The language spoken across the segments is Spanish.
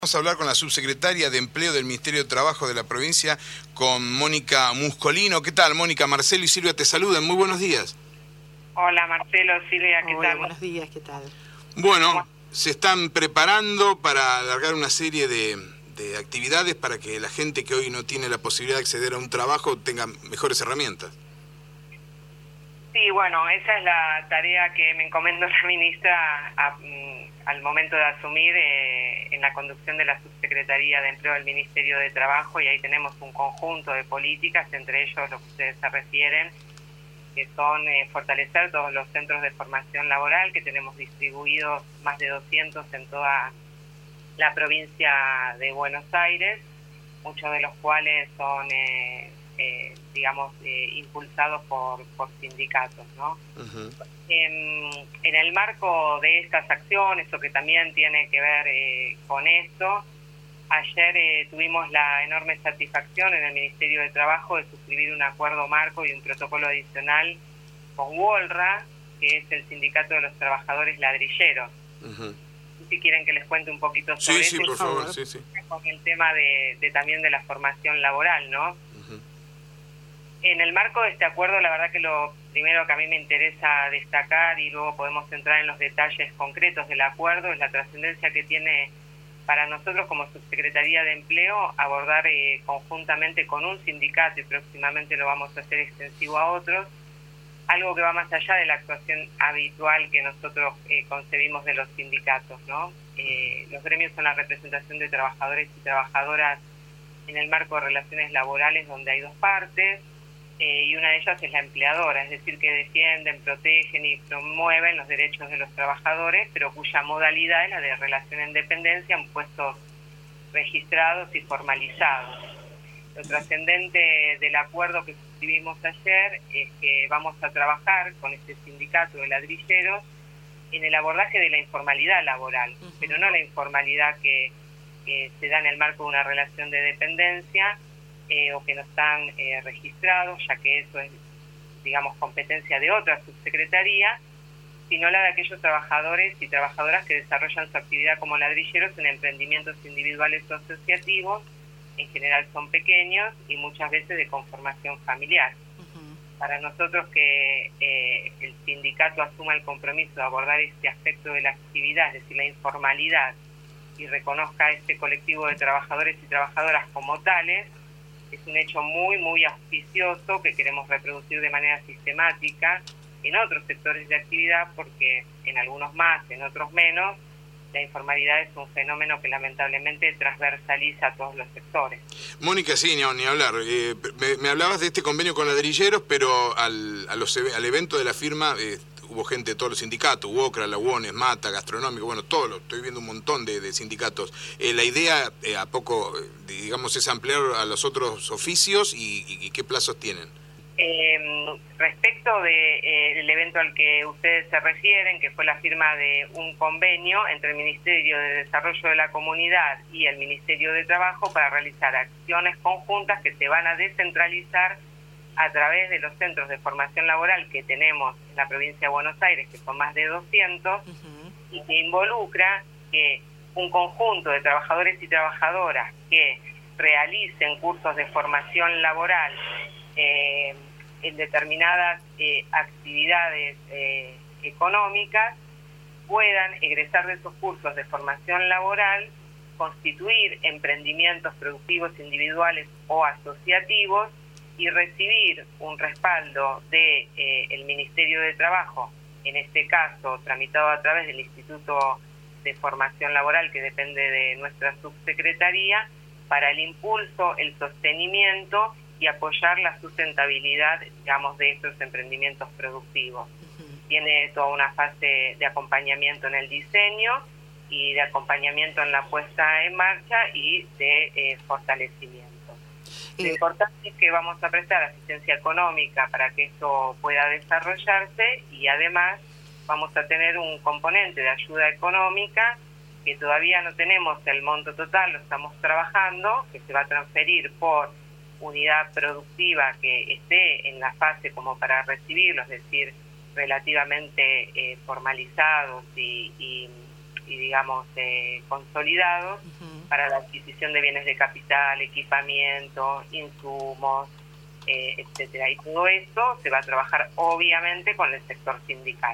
Vamos a hablar con la subsecretaria de Empleo del Ministerio de Trabajo de la provincia, con Mónica Muscolino. ¿Qué tal, Mónica? Marcelo y Silvia te saludan. Muy buenos días. Hola, Marcelo, Silvia, ¿qué tal? Buenos días, ¿qué tal? Bueno, se están preparando para alargar una serie de actividades para que la gente que hoy no tiene la posibilidad de acceder a un trabajo tenga mejores herramientas. Sí, bueno, esa es la tarea que me encomendó la ministra al momento de asumir en la conducción de la Subsecretaría de Empleo del Ministerio de Trabajo, y ahí tenemos un conjunto de políticas, entre ellos lo que ustedes se refieren, que son fortalecer todos los centros de formación laboral que tenemos distribuidos, más de 200 en toda la provincia de Buenos Aires, muchos de los cuales son impulsados por sindicatos, ¿no? Uh-huh. En el marco de estas acciones, o que también tiene que ver con esto, ayer tuvimos la enorme satisfacción en el Ministerio de Trabajo de suscribir un acuerdo marco y un protocolo adicional con WOLRA, que es el Sindicato de los Trabajadores Ladrilleros. Uh-huh. Si quieren que les cuente un poquito sobre eso. Sí, por favor, sí. Con el tema también de la formación laboral, ¿no? En el marco de este acuerdo, la verdad que lo primero que a mí me interesa destacar, y luego podemos entrar en los detalles concretos del acuerdo, es la trascendencia que tiene para nosotros como Subsecretaría de Empleo abordar conjuntamente con un sindicato, y próximamente lo vamos a hacer extensivo a otros, algo que va más allá de la actuación habitual que nosotros concebimos de los sindicatos, ¿no? Los gremios son la representación de trabajadores y trabajadoras en el marco de relaciones laborales, donde hay dos partes, y una de ellas es la empleadora, es decir, que defienden, protegen y promueven los derechos de los trabajadores, pero cuya modalidad es la de relación en dependencia en puestos registrados y formalizados. Lo trascendente del acuerdo que suscribimos ayer es que vamos a trabajar con este sindicato de ladrilleros en el abordaje de la informalidad laboral, pero no la informalidad que se da en el marco de una relación de dependencia, o que no están registrados, ya que eso es, digamos, competencia de otra subsecretaría, sino la de aquellos trabajadores y trabajadoras que desarrollan su actividad como ladrilleros en emprendimientos individuales o asociativos. En general son pequeños y muchas veces de conformación familiar. Uh-huh. Para nosotros que el sindicato asuma el compromiso de abordar este aspecto de la actividad, es decir, la informalidad, y reconozca a este colectivo de trabajadores y trabajadoras como tales, es un hecho muy, muy auspicioso que queremos reproducir de manera sistemática en otros sectores de actividad, porque en algunos más, en otros menos, la informalidad es un fenómeno que lamentablemente transversaliza a todos los sectores. Mónica, sí, ni hablar. Me hablabas de este convenio con ladrilleros, pero al evento de la firma hubo gente de todos los sindicatos, UOCRA, la UONES, MATA, Gastronómico, bueno, estoy viendo un montón de sindicatos. La idea a poco, digamos, es ampliar a los otros oficios y ¿qué plazos tienen? Respecto del evento al que ustedes se refieren, que fue la firma de un convenio entre el Ministerio de Desarrollo de la Comunidad y el Ministerio de Trabajo para realizar acciones conjuntas que se van a descentralizar a través de los centros de formación laboral que tenemos en la provincia de Buenos Aires, que son más de 200, uh-huh. y que involucra que un conjunto de trabajadores y trabajadoras que realicen cursos de formación laboral en determinadas actividades económicas puedan egresar de esos cursos de formación laboral, constituir emprendimientos productivos individuales o asociativos y recibir un respaldo de el Ministerio de Trabajo, en este caso tramitado a través del Instituto de Formación Laboral, que depende de nuestra subsecretaría, para el impulso, el sostenimiento y apoyar la sustentabilidad, digamos, de estos emprendimientos productivos. Uh-huh. Tiene toda una fase de acompañamiento en el diseño y de acompañamiento en la puesta en marcha y de fortalecimiento. Lo importante es que vamos a prestar asistencia económica para que esto pueda desarrollarse, y además vamos a tener un componente de ayuda económica que todavía no tenemos el monto total, lo estamos trabajando, que se va a transferir por unidad productiva que esté en la fase como para recibirlo, es decir, relativamente formalizados y digamos, consolidados para la adquisición de bienes de capital, equipamiento, insumos, etcétera. Y todo esto se va a trabajar obviamente con el sector sindical.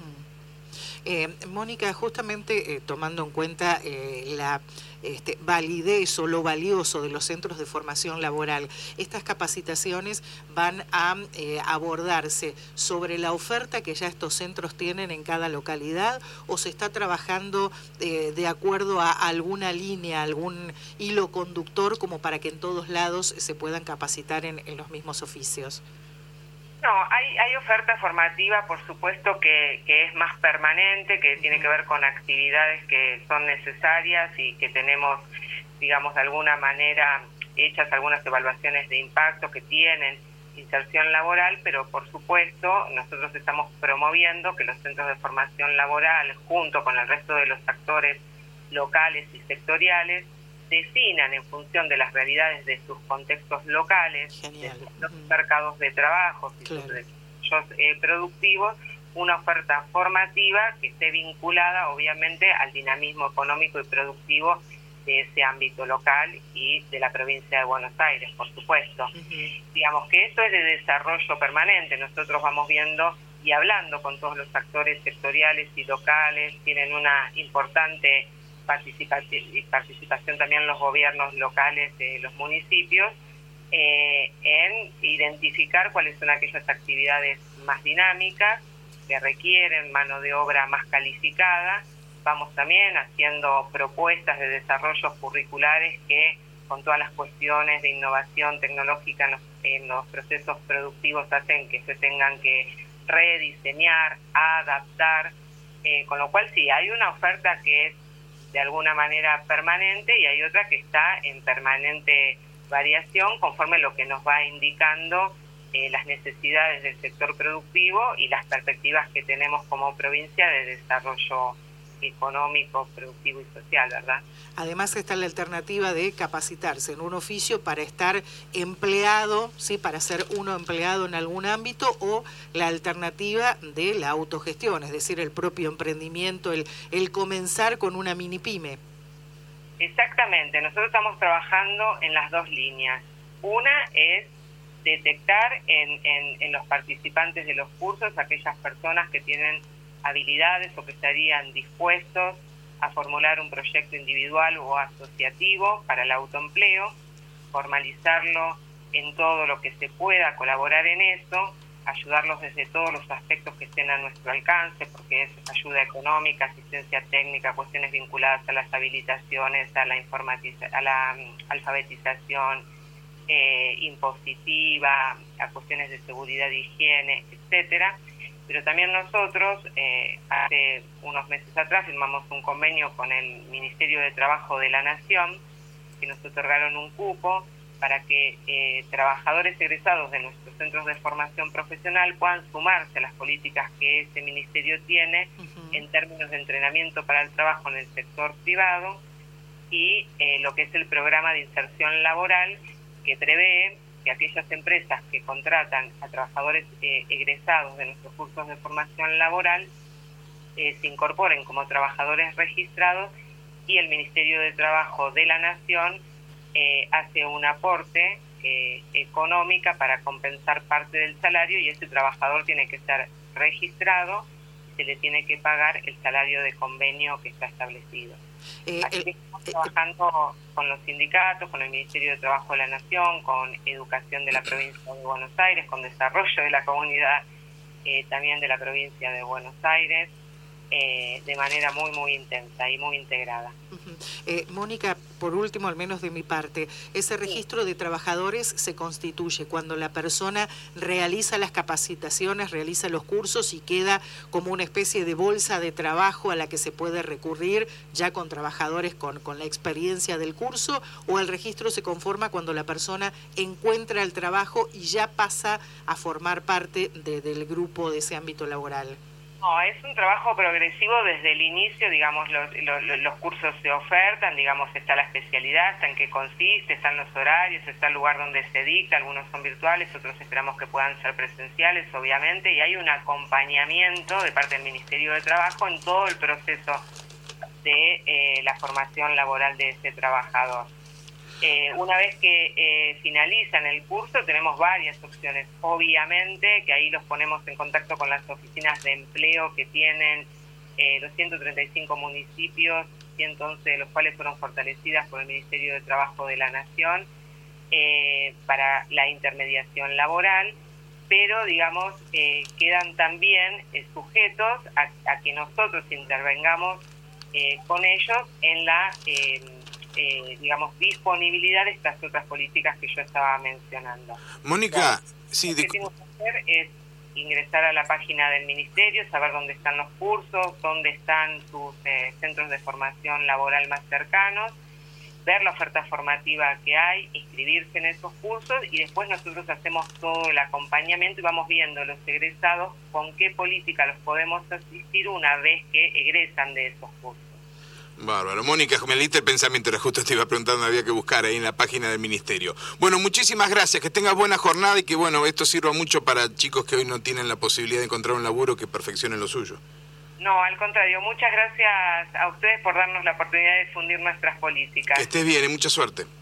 Mónica, justamente tomando en cuenta la validez o lo valioso de los centros de formación laboral, estas capacitaciones van a abordarse sobre la oferta que ya estos centros tienen en cada localidad, o se está trabajando de acuerdo a alguna línea, algún hilo conductor como para que en todos lados se puedan capacitar en los mismos oficios. No, hay oferta formativa, por supuesto, que es más permanente, que tiene que ver con actividades que son necesarias y que tenemos, digamos, de alguna manera hechas algunas evaluaciones de impacto que tienen inserción laboral, pero por supuesto nosotros estamos promoviendo que los centros de formación laboral, junto con el resto de los actores locales y sectoriales, definan en función de las realidades de sus contextos locales, de sus mercados de trabajo y sus desarrollos productivos, una oferta formativa que esté vinculada obviamente al dinamismo económico y productivo de ese ámbito local y de la provincia de Buenos Aires, por supuesto. Digamos que esto es de desarrollo permanente, nosotros vamos viendo y hablando con todos los actores sectoriales y locales, tienen una importante participación también los gobiernos locales de los municipios en identificar cuáles son aquellas actividades más dinámicas que requieren mano de obra más calificada. Vamos también haciendo propuestas de desarrollos curriculares que con todas las cuestiones de innovación tecnológica en los procesos productivos hacen que se tengan que rediseñar, adaptar, con lo cual sí, hay una oferta que es de alguna manera permanente y hay otra que está en permanente variación conforme lo que nos va indicando las necesidades del sector productivo y las perspectivas que tenemos como provincia de desarrollo económico, productivo y social, ¿verdad? Además está la alternativa de capacitarse en un oficio para estar empleado, ¿sí? Para ser uno empleado en algún ámbito, o la alternativa de la autogestión, es decir, el propio emprendimiento, el comenzar con una mini pyme. Exactamente, nosotros estamos trabajando en las dos líneas. Una es detectar en los participantes de los cursos aquellas personas que tienen habilidades o que estarían dispuestos a formular un proyecto individual o asociativo para el autoempleo, formalizarlo en todo lo que se pueda, colaborar en eso, ayudarlos desde todos los aspectos que estén a nuestro alcance, porque es ayuda económica, asistencia técnica, cuestiones vinculadas a las habilitaciones, a la alfabetización impositiva, a cuestiones de seguridad e higiene, etcétera. Pero también nosotros, hace unos meses atrás, firmamos un convenio con el Ministerio de Trabajo de la Nación, que nos otorgaron un cupo para que trabajadores egresados de nuestros centros de formación profesional puedan sumarse a las políticas que ese ministerio tiene en términos de entrenamiento para el trabajo en el sector privado y lo que es el programa de inserción laboral, que prevé que aquellas empresas que contratan a trabajadores egresados de nuestros cursos de formación laboral se incorporen como trabajadores registrados, y el Ministerio de Trabajo de la Nación hace un aporte económica para compensar parte del salario, y ese trabajador tiene que estar registrado y se le tiene que pagar el salario de convenio que está establecido. Así que estamos trabajando con los sindicatos, con el Ministerio de Trabajo de la Nación, con Educación de la Provincia de Buenos Aires, con Desarrollo de la Comunidad también de la Provincia de Buenos Aires, de manera muy intensa y muy integrada. Mónica, por último, al menos de mi parte, ese registro de trabajadores se constituye cuando la persona realiza las capacitaciones, realiza los cursos y queda como una especie de bolsa de trabajo a la que se puede recurrir ya con trabajadores con la experiencia del curso, o el registro se conforma cuando la persona encuentra el trabajo y ya pasa a formar parte del grupo de ese ámbito laboral. No, es un trabajo progresivo desde el inicio, digamos, los cursos se ofertan, digamos, está la especialidad, está en qué consiste, están los horarios, está el lugar donde se dicta, algunos son virtuales, otros esperamos que puedan ser presenciales, obviamente, y hay un acompañamiento de parte del Ministerio de Trabajo en todo el proceso de la formación laboral de ese trabajador. Una vez que finalizan el curso tenemos varias opciones, obviamente que ahí los ponemos en contacto con las oficinas de empleo que tienen los 135 municipios, 111 de los cuales fueron fortalecidas por el Ministerio de Trabajo de la Nación para la intermediación laboral, pero digamos quedan también sujetos a que nosotros intervengamos con ellos en la digamos, disponibilidad de estas otras políticas que yo estaba mencionando. Mónica, lo que tenemos que hacer es ingresar a la página del Ministerio, saber dónde están los cursos, dónde están sus centros de formación laboral más cercanos, ver la oferta formativa que hay, inscribirse en esos cursos y después nosotros hacemos todo el acompañamiento y vamos viendo los egresados con qué política los podemos asistir una vez que egresan de esos cursos. Bárbaro. Mónica, me leíste el pensamiento, era justo te iba preguntando, había que buscar ahí en la página del Ministerio. Bueno, muchísimas gracias, que tengas buena jornada y que bueno, esto sirva mucho para chicos que hoy no tienen la posibilidad de encontrar un laburo, que perfeccionen lo suyo. No, al contrario, muchas gracias a ustedes por darnos la oportunidad de difundir nuestras políticas. Que estés bien y mucha suerte.